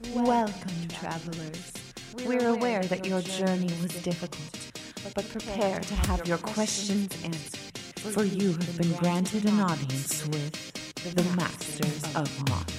Welcome, travelers. We're aware that your journey was difficult, but prepare to have your questions answered, for you have been granted an audience with the Masters of Modern.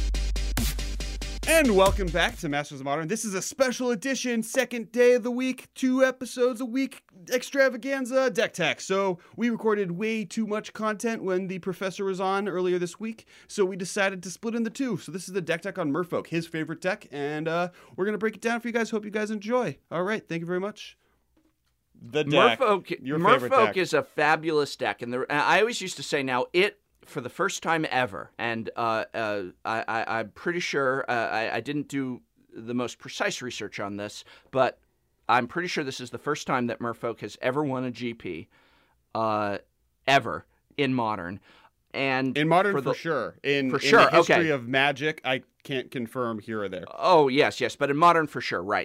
And welcome back to Masters of Modern. This is a special edition, second day of the week, 2 episodes a week extravaganza deck tech. So we recorded way too much content when the professor was on earlier this week, so we decided to split into 2. So this is the deck tech on Merfolk, his favorite deck, and we're going to break it down for you guys. Hope you guys enjoy. All right, thank you very much. The deck, Merfolk is a fabulous deck, and I always used to say now for the first time ever, and I'm pretty sure I didn't do the most precise research on this, but I'm pretty sure this is the first time that Merfolk has ever won a GP, ever in Modern. And in Modern, for sure. In the history of Magic, I can't confirm here or there. Oh, yes, but in Modern, for sure, right.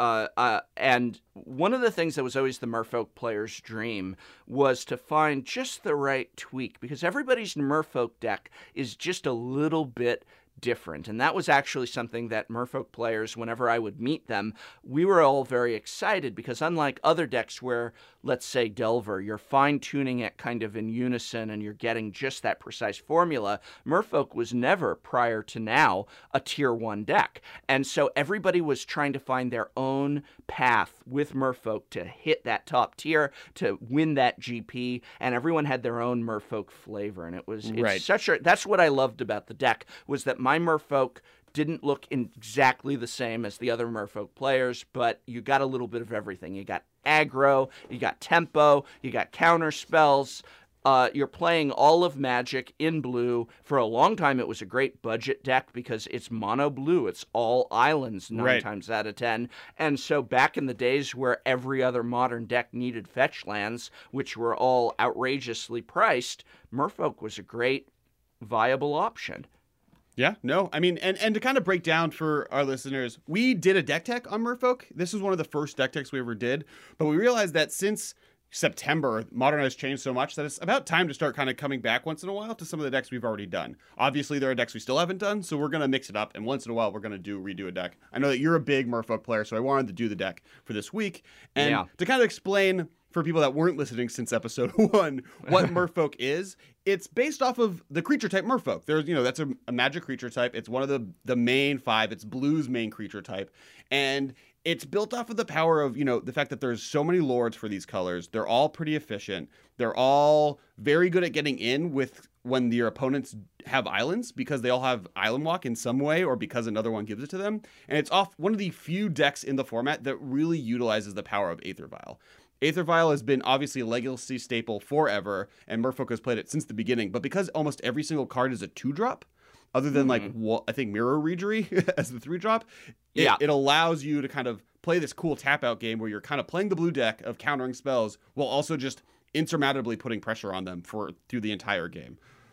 And one of the things that was always the Merfolk player's dream was to find just the right tweak, because everybody's Merfolk deck is just a little bit different. And that was actually something that Merfolk players, whenever I would meet them, we were all very excited, because unlike other decks where, let's say Delver, you're fine-tuning it kind of in unison and you're getting just that precise formula, Merfolk was never, prior to now, a Tier 1 deck. And so everybody was trying to find their own path with Merfolk to hit that top tier, to win that GP, and everyone had their own Merfolk flavor. And that's what I loved about the deck, was that my Merfolk didn't look exactly the same as the other Merfolk players, but you got a little bit of everything. You got aggro, you got tempo, you got counter spells. You're playing all of Magic in blue. For a long time, it was a great budget deck because it's mono blue. It's all islands 9 times out of 10. And so back in the days where every other Modern deck needed fetch lands, which were all outrageously priced, Merfolk was a great, viable option. Yeah, no, I mean, and to kind of break down for our listeners, we did a deck tech on Merfolk. This was one of the first deck techs we ever did, but we realized that since September, Modern has changed so much that it's about time to start kind of coming back once in a while to some of the decks we've already done. Obviously, there are decks we still haven't done, so we're going to mix it up, and once in a while, we're going to redo a deck. I know that you're a big Merfolk player, so I wanted to do the deck for this week. And to kind of explain for people that weren't listening since episode 1, what Merfolk is, it's based off of the creature type Merfolk. There's, that's a magic creature type. It's one of the main 5. It's blue's main creature type. And it's built off of the power of, the fact that there's so many lords for these colors. They're all pretty efficient. They're all very good at getting in with when your opponents have islands, because they all have Island Walk in some way, or because another one gives it to them. And it's off one of the few decks in the format that really utilizes the power of Aether Vial. Aether Vial has been obviously a legacy staple forever, and Merfolk has played it since the beginning. But because almost every single card is a 2-drop, other than I think Mirror Regery as the 3-drop, it allows you to kind of play this cool tap-out game where you're kind of playing the blue deck of countering spells while also just insurmountably putting pressure on them through the entire game.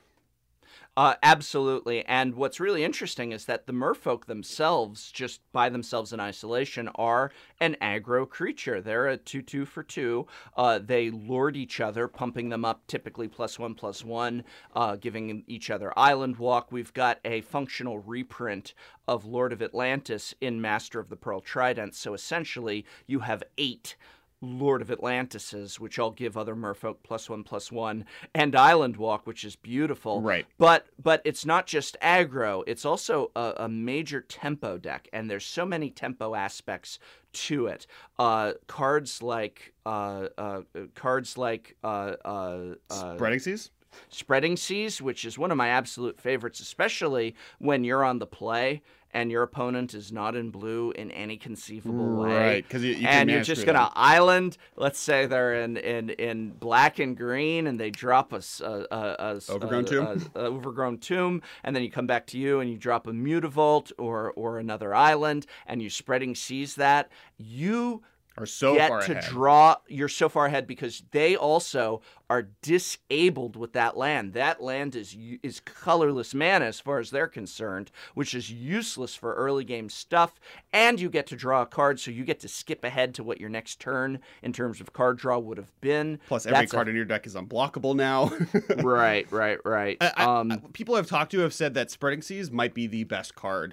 Absolutely. And what's really interesting is that the Merfolk themselves, just by themselves in isolation, are an aggro creature. They're a 2/2 for 2. They lord each other, pumping them up typically +1/+1, giving each other Island Walk. We've got a functional reprint of Lord of Atlantis in Master of the Pearl Trident. So essentially, you have 8 Lord of Atlantises, which all give other Merfolk +1/+1, and Island Walk, which is beautiful. Right. But it's not just aggro; it's also a major tempo deck, and there's so many tempo aspects to it. Cards like Spreading Seas. Spreading Seas, which is one of my absolute favorites, especially when you're on the play and your opponent is not in blue in any conceivable way. Right, because you're just going to island. Let's say they're in black and green, and they drop a overgrown tomb, and then you come back to you and you drop a Mutavault or another island, and you Spreading Seas that. You are so get far to ahead. You're so far ahead because they also are disabled with that land. That land is colorless mana as far as they're concerned, which is useless for early game stuff. And you get to draw a card, so you get to skip ahead to what your next turn in terms of card draw would have been. Plus, every card in your deck is unblockable now. Right. People I've talked to have said that Spreading Seas might be the best card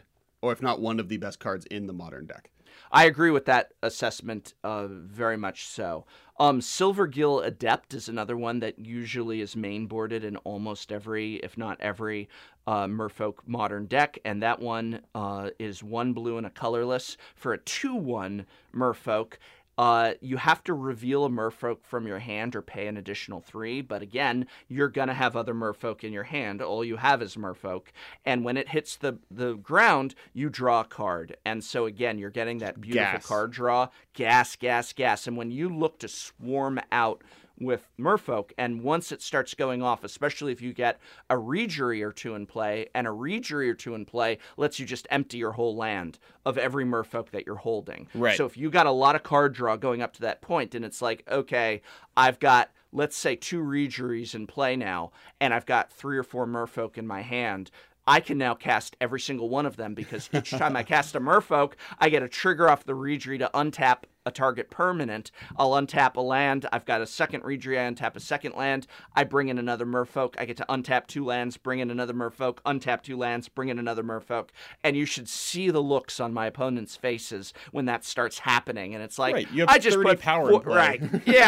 or if not one of the best cards in the modern deck. I agree with that assessment very much so. Silvergill Adept is another one that usually is mainboarded in almost every, if not every, Merfolk modern deck, and that one is 1 blue and a colorless for a 2/1 Merfolk. You have to reveal a Merfolk from your hand or pay an additional 3, but again, you're going to have other Merfolk in your hand. All you have is Merfolk, and when it hits the ground, you draw a card. And so again, you're getting that beautiful card draw. Gas. And when you look to swarm out with Merfolk, and once it starts going off, especially if you get a Reejerey or two in play, and a Reejerey or two in play lets you just empty your whole land of every Merfolk that you're holding. Right. So if you got a lot of card draw going up to that point, and it's like, okay, I've got, let's say, 2 Reejereys in play now, and I've got 3 or 4 Merfolk in my hand, I can now cast every single one of them, because each time I cast a Merfolk, I get a trigger off the Reejerey to untap a target permanent. I'll untap a land. I've got a second Reejerey. I untap a second land. I bring in another Merfolk. I get to untap 2 lands, bring in another Merfolk, untap 2 lands, bring in another Merfolk. And you should see the looks on my opponent's faces when that starts happening. And it's like, right. You have I just 30 put power in play. Right.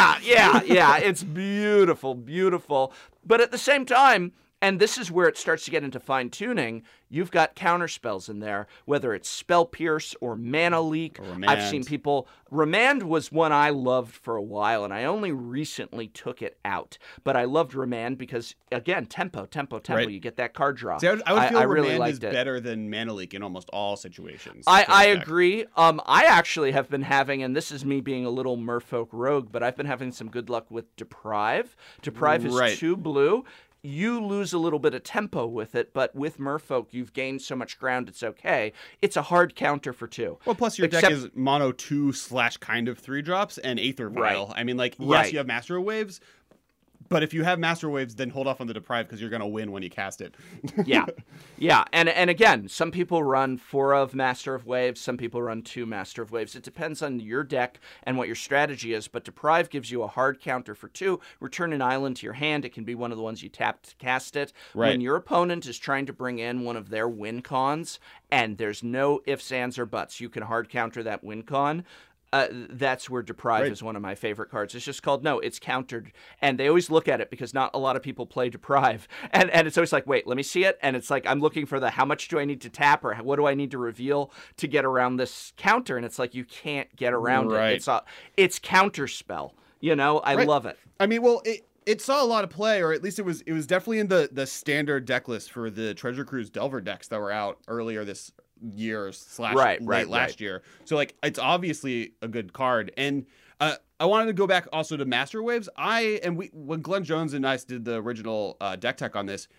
Yeah. It's beautiful. But at the same time, and this is where it starts to get into fine-tuning, you've got counterspells in there, whether it's Spell Pierce or Mana Leak. I've seen people... Remand was one I loved for a while, and I only recently took it out. But I loved Remand because, again, tempo. Right. You get that card draw. See, I would feel Remand really is better than Mana Leak in almost all situations. I agree. I actually have been having, and this is me being a little Merfolk rogue, but I've been having some good luck with Deprive. Deprive is 2 blue. You lose a little bit of tempo with it, but with Merfolk, you've gained so much ground, it's okay. It's a hard counter for 2. Well, plus your deck is mono 2/kind of 3 drops and Aether Vial. Right. I mean, like, yes, you have Master of Waves, but if you have Master Waves, then hold off on the Deprive because you're going to win when you cast it. Yeah. And again, some people run 4 of Master of Waves. Some people run 2 Master of Waves. It depends on your deck and what your strategy is. But Deprive gives you a hard counter for 2. Return an island to your hand. It can be one of the ones you tap to cast it. Right. When your opponent is trying to bring in one of their win cons, and there's no ifs, ands, or buts, you can hard counter that win con. That's where Deprive is one of my favorite cards. It's just called, no, it's countered. And they always look at it because not a lot of people play Deprive. And it's always like, wait, let me see it. And it's like, I'm looking for how much do I need to tap or what do I need to reveal to get around this counter? And it's like, you can't get around it. It's counterspell. I love it. I mean, well, it saw a lot of play, or at least it was definitely in the standard deck list for the Treasure Cruise Delver decks that were out earlier this year / last year. So like, it's obviously a good card. And I wanted to go back also to Master Waves. When Glenn Jones and I did the original deck tech on this,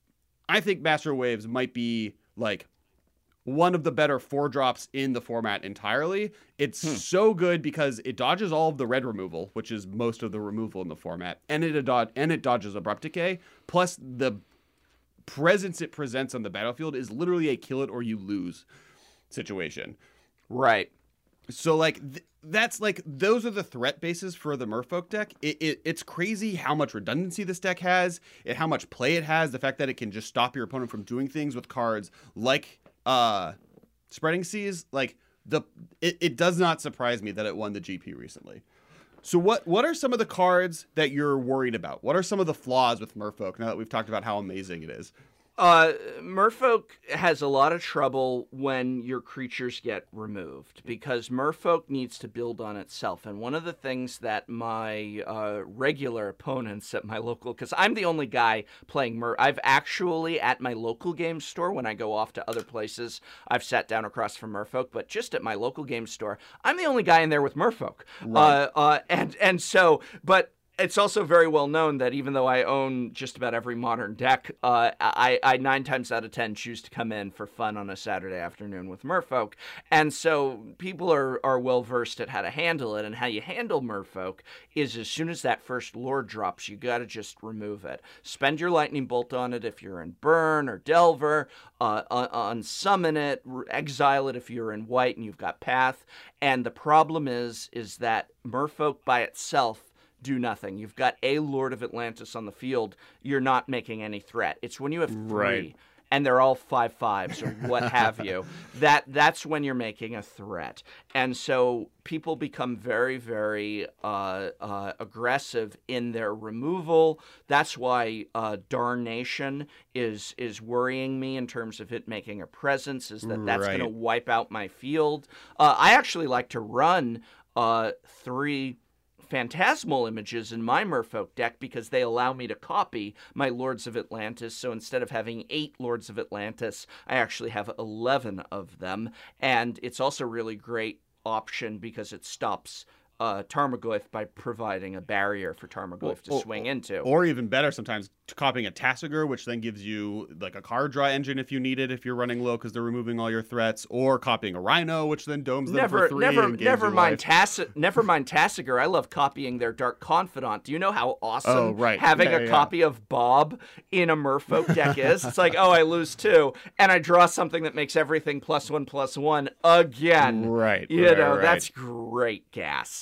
I think Master Waves might be like one of the better 4 drops in the format entirely. It's so good because it dodges all of the red removal, which is most of the removal in the format, and it dodges Abrupt Decay, plus the presence it presents on the battlefield is literally a kill it or you lose situation. Right. So like that's like, those are the threat bases for the Merfolk deck. It's crazy how much redundancy this deck has, and how much play it has. The fact that it can just stop your opponent from doing things with cards like Spreading Seas. Like it does not surprise me that it won the GP recently. So what are some of the cards that you're worried about? What are some of the flaws with Merfolk now that we've talked about how amazing it is? Merfolk has a lot of trouble when your creatures get removed because Merfolk needs to build on itself. And one of the things that my regular opponents at my local, because I'm the only guy playing I've actually, at my local game store, when I go off to other places, I've sat down across from Merfolk, but just at my local game store, I'm the only guy in there with Merfolk. Right. But it's also very well known that even though I own just about every modern deck, I 9 times out of 10 choose to come in for fun on a Saturday afternoon with Merfolk. And so people are well versed at how to handle it, and how you handle Merfolk is as soon as that first lord drops, you got to just remove it. Spend your Lightning Bolt on it if you're in Burn or Delver, unsummon it, exile it if you're in white and you've got Path. And the problem is that Merfolk by itself do nothing. You've got a Lord of Atlantis on the field. You're not making any threat. It's when you have 3. Right. and they're all 5/5s or what have you, that's when you're making a threat. And so people become very, very aggressive in their removal. That's why Darnation is worrying me in terms of it making a presence, is that's going to wipe out my field. I actually like to run 3 Phantasmal Images in my Merfolk deck because they allow me to copy my Lords of Atlantis. So instead of having 8 Lords of Atlantis, I actually have 11 of them. And it's also a really great option because it stops Tarmogoyf by providing a barrier for Tarmogoyf to swing into. Or even better, sometimes copying a Tasigur, which then gives you like a card draw engine if you need it, if you're running low because they're removing all your threats. Or copying a Rhino, which then domes them for 3. Never mind Tasigur. I love copying their Dark Confidant. Do you know how awesome having a copy of Bob in a Merfolk deck is? It's like, I lose 2, and I draw something that makes everything +1/+1 again. That's great gas.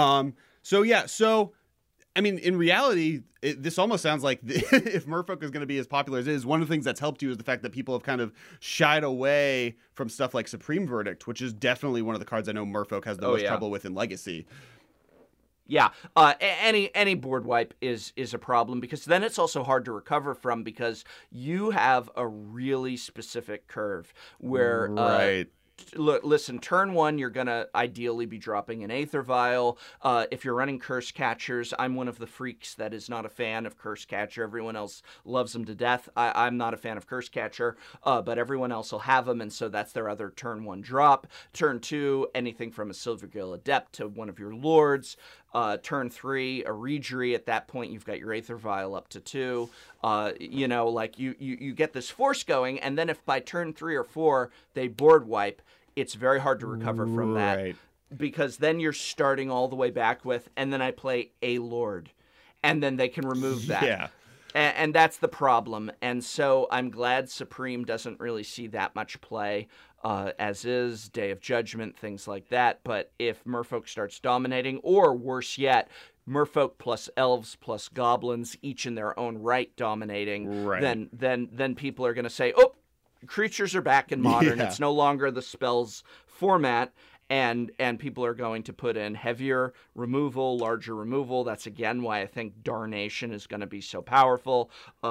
So I mean, in reality, this almost sounds like if Merfolk is going to be as popular as it is, one of the things that's helped you is the fact that people have kind of shied away from stuff like Supreme Verdict, which is definitely one of the cards I know Merfolk has the most trouble with in Legacy. Yeah, any board wipe is a problem because then it's also hard to recover from because you have a really specific curve where listen, turn 1, you're going to ideally be dropping an Aether Vial. If you're running Curse Catchers, I'm one of the freaks that is not a fan of Curse Catcher. Everyone else loves them to death. I'm not a fan of Curse Catcher, but everyone else will have them, and so that's their other turn 1 drop. Turn 2, anything from a Silvergill Adept to one of your Lords. Turn 3, a Reejerey. At that point, you've got your Aether Vial up to 2. You get this force going, and then if by turn 3 or 4 they board wipe, it's very hard to recover from that because then you're starting all the way back with, and then I play a Lord, and then they can remove that. Yeah. And that's the problem. And so I'm glad Supreme doesn't really see that much play, as is Day of Judgment, things like that. But if Merfolk starts dominating, or worse yet, Merfolk plus Elves plus Goblins, each in their own right dominating, then people are going to say, creatures are back in Modern. It's no longer the spells format. And people are going to put in heavier removal, larger removal. That's, again, why I think Darnation is going to be so powerful.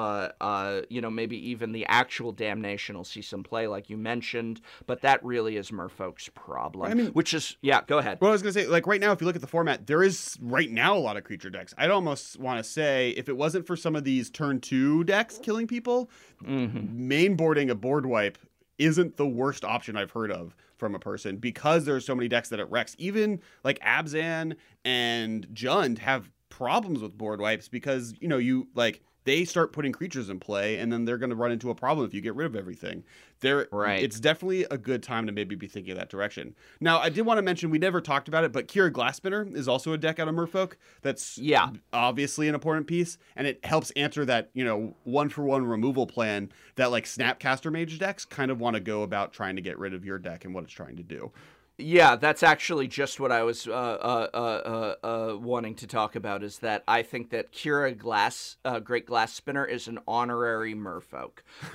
Maybe even the actual Damnation will see some play, like you mentioned. But that really is Merfolk's problem. I mean, which is, go ahead. Well, I was going to say, like, right now, if you look at the format, there is, right now, a lot of creature decks. I'd almost want to say, if it wasn't for some of these turn 2 decks killing people, main boarding a board wipe isn't the worst option I've heard of from a person because there's so many decks that it wrecks. Even like Abzan and Jund have problems with board wipes because, they start putting creatures in play and then they're going to run into a problem if you get rid of everything. It's definitely a good time to maybe be thinking that direction. Now, I did want to mention, we never talked about it, but Kira Glassspinner is also a deck out of Merfolk that's obviously an important piece, and it helps answer that, 1-for-1 removal plan that like Snapcaster Mage decks kind of want to go about trying to get rid of your deck and what it's trying to do. Yeah, that's actually just what I was wanting to talk about, is that I think that Kira Great Glassspinner is an honorary Merfolk.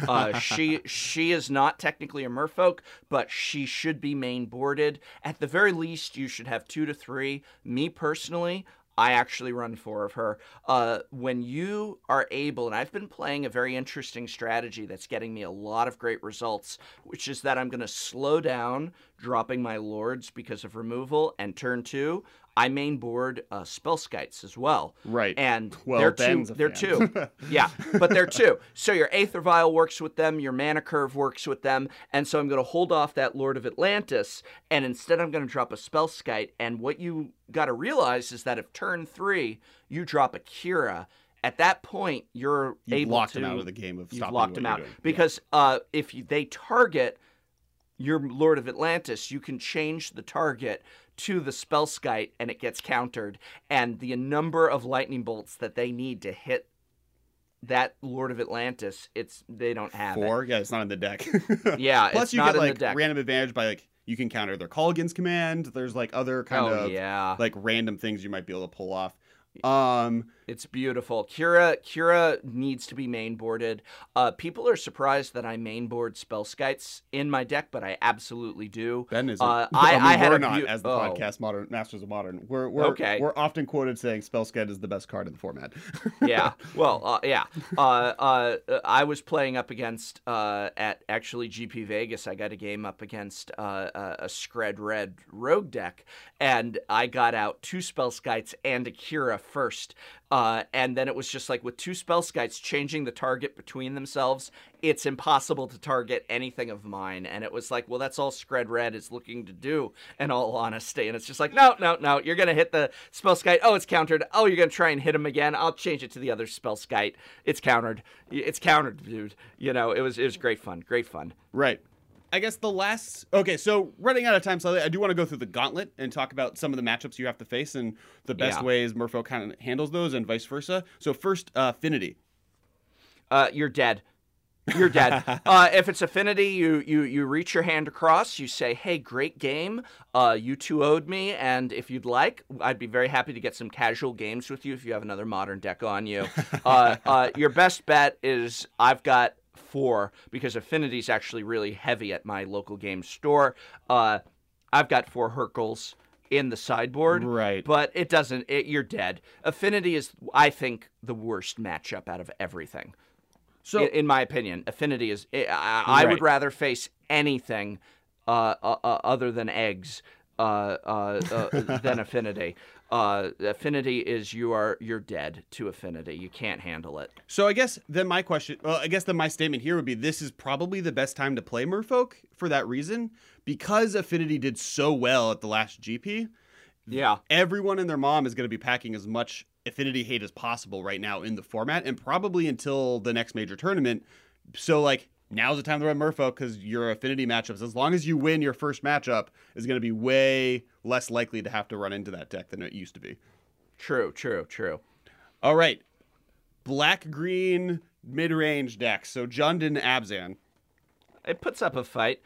She is not technically a Merfolk, but she should be main boarded. At the very least, you should have 2 to 3. Me personally, I actually run 4 of her. When you are able, and I've been playing a very interesting strategy that's getting me a lot of great results, which is that I'm going to slow down dropping my Lords because of removal, and turn 2, I main board Spellskites as well. Right. And they're 2. Yeah, but they're 2. So your Aether Vial works with them, your Mana Curve works with them, and so I'm going to hold off that Lord of Atlantis, and instead I'm going to drop a Spellskite, and what you got to realize is that if turn 3, you drop a Kira, at that point you've locked them out of the game of stopping. You've locked them out. Because if they target your Lord of Atlantis, you can change the target to the Spellskite and it gets countered, and the number of lightning bolts that they need to hit that Lord of Atlantis, they don't have 4? it. Yeah, it's not in the deck. Yeah, plus it's you not get in like the deck. random advantage by like you can counter their Kolaghan's command. There's like other kind of like random things you might be able to pull off. It's beautiful. Kira needs to be mainboarded. People are surprised that I mainboard Spellskites in my deck, but I absolutely do. Ben isn't. We're not as the podcast Modern Masters of Modern. We're often quoted saying Spellskite is the best card in the format. Yeah. Well, yeah. I was playing up against at actually GP Vegas. I got a game up against a Skred Red Rogue deck, and I got out 2 Spellskites and a Kira first. And then it was just like with 2 Spellskites changing the target between themselves, it's impossible to target anything of mine. And it was like, well, that's all Skred Red is looking to do, in all honesty. And it's just like, no, you're going to hit the Spellskite. Oh, it's countered. Oh, you're going to try and hit him again. I'll change it to the other Spellskite. It's countered. It's countered, dude. You know, it was great fun. Great fun. Right. I guess okay, so running out of time slightly, I do want to go through the gauntlet and talk about some of the matchups you have to face and the best ways Merfolk kind of handles those and vice versa. So first, Affinity. You're dead. You're dead. If it's Affinity, you reach your hand across, you say, hey, great game. You 2-0'd me, and if you'd like, I'd be very happy to get some casual games with you if you have another Modern deck on you. Your best bet is I've got 4, because Affinity's actually really heavy at my local game store. I've got 4 Hercules in the sideboard, right? But it doesn't. You're dead. Affinity is, I think, the worst matchup out of everything. So, in my opinion, Affinity is. I would rather face anything other than eggs than Affinity. Affinity is you're dead to Affinity. You can't handle it. So I guess then my statement here would be this is probably the best time to play Merfolk for that reason, because Affinity did so well at the last GP. Yeah. Everyone and their mom is going to be packing as much Affinity hate as possible right now in the format, and probably until the next major tournament. So like, now's the time to run Merfolk, because your Affinity matchups, as long as you win your first matchup, is going to be way less likely to have to run into that deck than it used to be. True. All right. Black-green mid-range decks. So Jundin, Abzan. It puts up a fight.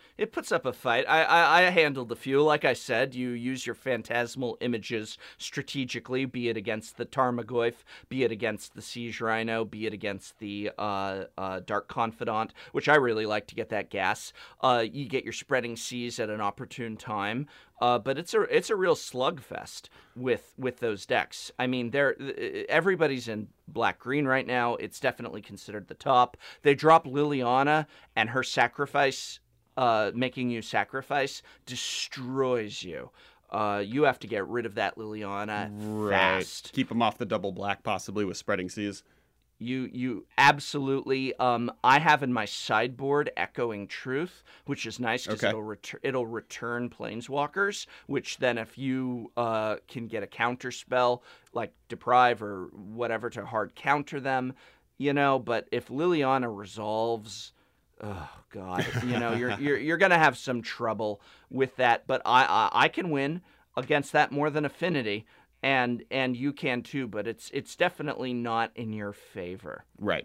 I handled a few. Like I said, you use your phantasmal images strategically, be it against the Tarmogoyf, be it against the Siege Rhino, be it against the Dark Confidant, which I really like to get that gas. You get your Spreading Seas at an opportune time. But it's a real slugfest with those decks. I mean, everybody's in black-green right now. It's definitely considered the top. They drop Liliana, and her sacrifice, making you sacrifice, destroys you. You have to get rid of that Liliana fast. Keep them off the double black, possibly with Spreading Seas. You absolutely. I have in my sideboard Echoing Truth, which is nice because it'll return Planeswalkers, which then if you can get a counter spell like Deprive or whatever to hard counter them, But if Liliana resolves, oh god, you're gonna have some trouble with that. But I can win against that more than Affinity. And you can too, but it's definitely not in your favor. Right.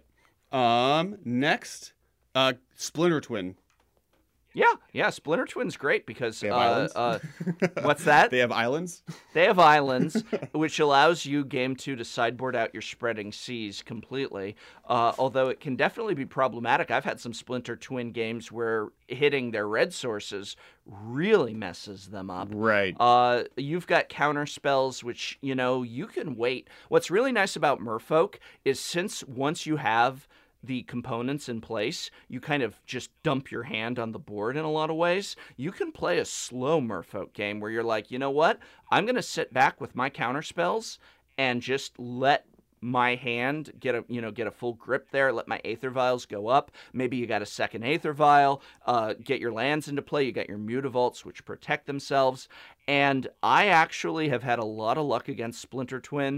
Next, Splinter Twin. Yeah, Splinter Twin's great because they have what's that? They have islands. They have islands, which allows you game 2 to sideboard out your Spreading Seas completely. Although it can definitely be problematic. I've had some Splinter Twin games where hitting their red sources really messes them up. Right. You've got counter spells, which you can wait. What's really nice about Merfolk is since once you have the components in place, you kind of just dump your hand on the board in a lot of ways. You can play a slow Merfolk game where you're like, you know what? I'm going to sit back with my counter spells and just let my hand get a full grip there, let my Aether Vials go up. Maybe you got a second Aether Vial, get your lands into play, you got your Mutavaults, which protect themselves. And I actually have had a lot of luck against Splinter Twin.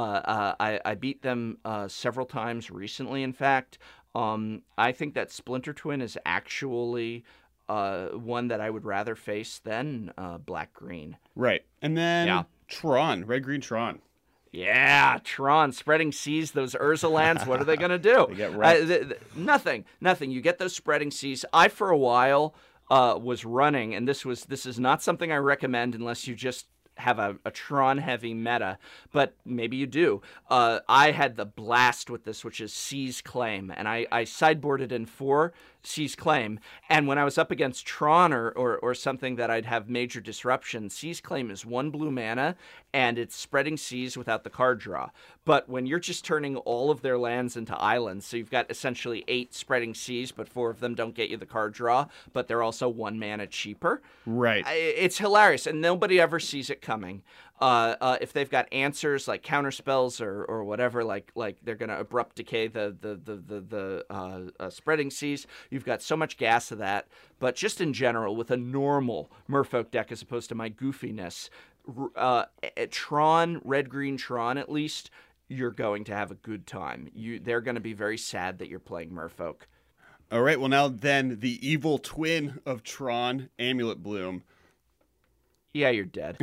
I beat them several times recently, in fact. I think that Splinter Twin is actually one that I would rather face than Black-Green. Right. And then Tron, Red-Green Tron. Yeah, Tron, Spreading Seas, those Urza lands, what are they going to do? They get wrecked. Nothing. You get those Spreading Seas. I, for a while, was running, and this is not something I recommend unless you just have a Tron heavy meta, but maybe you do. I had the blast with this, which is Seize Claim, and I sideboarded in 4 Seize Claim, and when I was up against Tron or something that I'd have major disruption, Seize Claim is 1 blue mana, and it's spreading seas without the card draw. But when you're just turning all of their lands into islands, so you've got essentially 8 spreading seas, but 4 of them don't get you the card draw, but they're also 1 mana cheaper. Right. It's hilarious, and nobody ever sees it coming. If they've got answers like counter spells or whatever, like they're going to abrupt decay the spreading seas, you've got so much gas of that. But just in general, with a normal Merfolk deck as opposed to my goofiness, Tron, red-green Tron at least, you're going to have a good time. They're going to be very sad that you're playing Merfolk. All right, well now then, the evil twin of Tron, Amulet Bloom. Yeah, you're dead.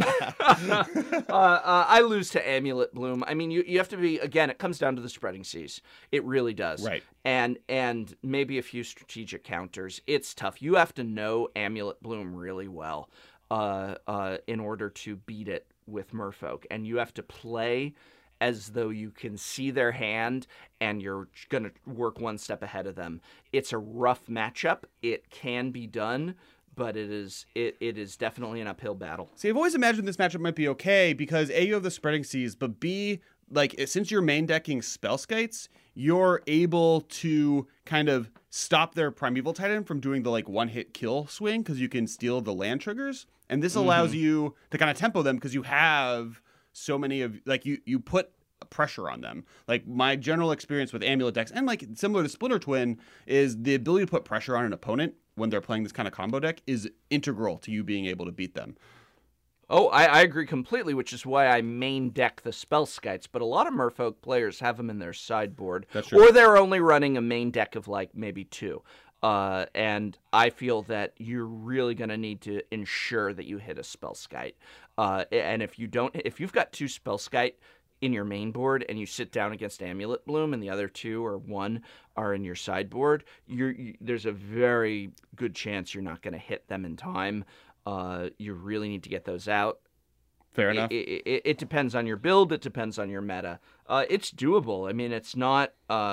I lose to Amulet Bloom. I mean, you have to be, again, it comes down to the spreading seas. It really does. Right. And maybe a few strategic counters. It's tough. You have to know Amulet Bloom really well in order to beat it with Merfolk. And you have to play as though you can see their hand and you're going to work one step ahead of them. It's a rough matchup. It can be done, but it is definitely an uphill battle. See, I've always imagined this matchup might be okay because A, you have the spreading seas, but B, like, since you're main decking Spellskites, you're able to kind of stop their Primeval Titan from doing the, like, one-hit kill swing because you can steal the land triggers. And this allows you to kind of tempo them because you have so many of, like, you put pressure on them. Like, my general experience with Amulet decks, and, like, similar to Splinter Twin, is the ability to put pressure on an opponent when they're playing this kind of combo deck is integral to you being able to beat them. Oh, I agree completely, which is why I main deck the Spellskites, but a lot of Merfolk players have them in their sideboard. That's true. Or they're only running a main deck of, like, maybe 2. And I feel that you're really going to need to ensure that you hit a Spellskite. And if you've got 2 Spellskite in your main board and you sit down against Amulet Bloom and the other 2 or 1 are in your sideboard, there's a very good chance you're not going to hit them in time. You really need to get those out. Fair enough. It depends on your build. It depends on your meta. It's doable. I mean, it's not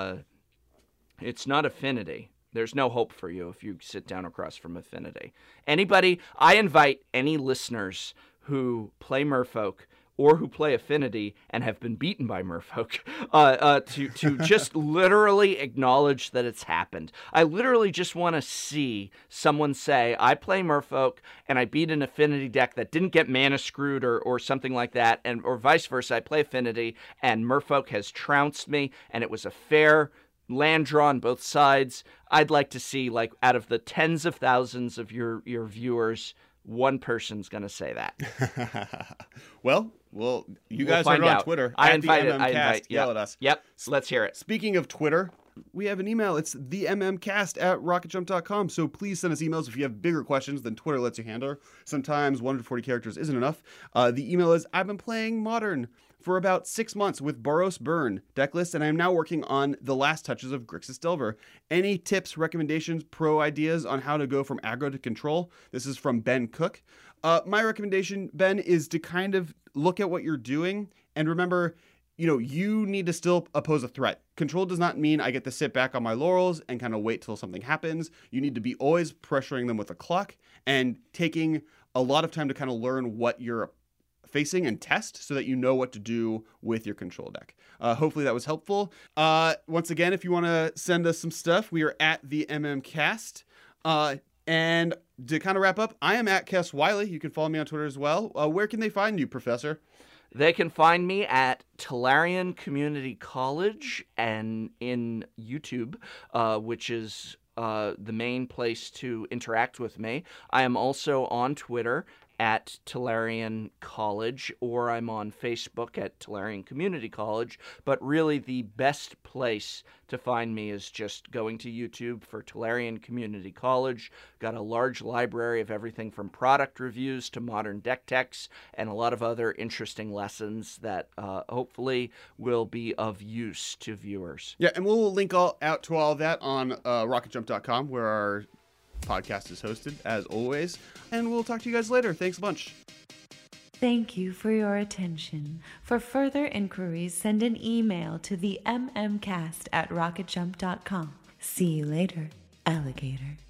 Affinity. There's no hope for you if you sit down across from Affinity. I invite any listeners who play Merfolk or who play Affinity and have been beaten by Merfolk, to just literally acknowledge that it's happened. I literally just want to see someone say, I play Merfolk and I beat an Affinity deck that didn't get mana screwed or something like that, or vice versa. I play Affinity and Merfolk has trounced me and it was a fair land draw on both sides. I'd like to see, like, out of the tens of thousands of your viewers, one person's going to say that. Well, you guys are on Twitter. I at invite the it. MMCast. Yell at us. Yep. Let's hear it. Speaking of Twitter, we have an email. It's themmcast@rocketjump.com. So please send us emails if you have bigger questions than Twitter lets you handle. Sometimes 140 characters isn't enough. The email is, I've been playing Modern for about 6 months with Boros Burn decklist, and I am now working on the last touches of Grixis Delver. Any tips, recommendations, pro ideas on how to go from aggro to control? This is from Ben Cook. My recommendation, Ben, is to kind of look at what you're doing and remember, you need to still oppose a threat. Control does not mean I get to sit back on my laurels and kind of wait till something happens. You need to be always pressuring them with a clock and taking a lot of time to kind of learn what you're facing and test so that you know what to do with your control deck. Hopefully that was helpful. Once again, if you want to send us some stuff, we are at the MMCast. And to kind of wrap up, I am at Kess Wiley. You can follow me on Twitter as well. Where can they find you, Professor? They can find me at Tolarian Community College and in YouTube, which is the main place to interact with me. I am also on Twitter at Tolarian College, or I'm on Facebook at Tolarian Community College, but really the best place to find me is just going to YouTube for Tolarian Community College. Got a large library of everything from product reviews to modern deck techs and a lot of other interesting lessons that hopefully will be of use to viewers. Yeah, and we'll link out to all of that on rocketjump.com, where our podcast is hosted, as always. And we'll talk to you guys later. Thanks a bunch. Thank you for your attention. For further inquiries, send an email to the mmcast@rocketjump.com. See you later, alligator.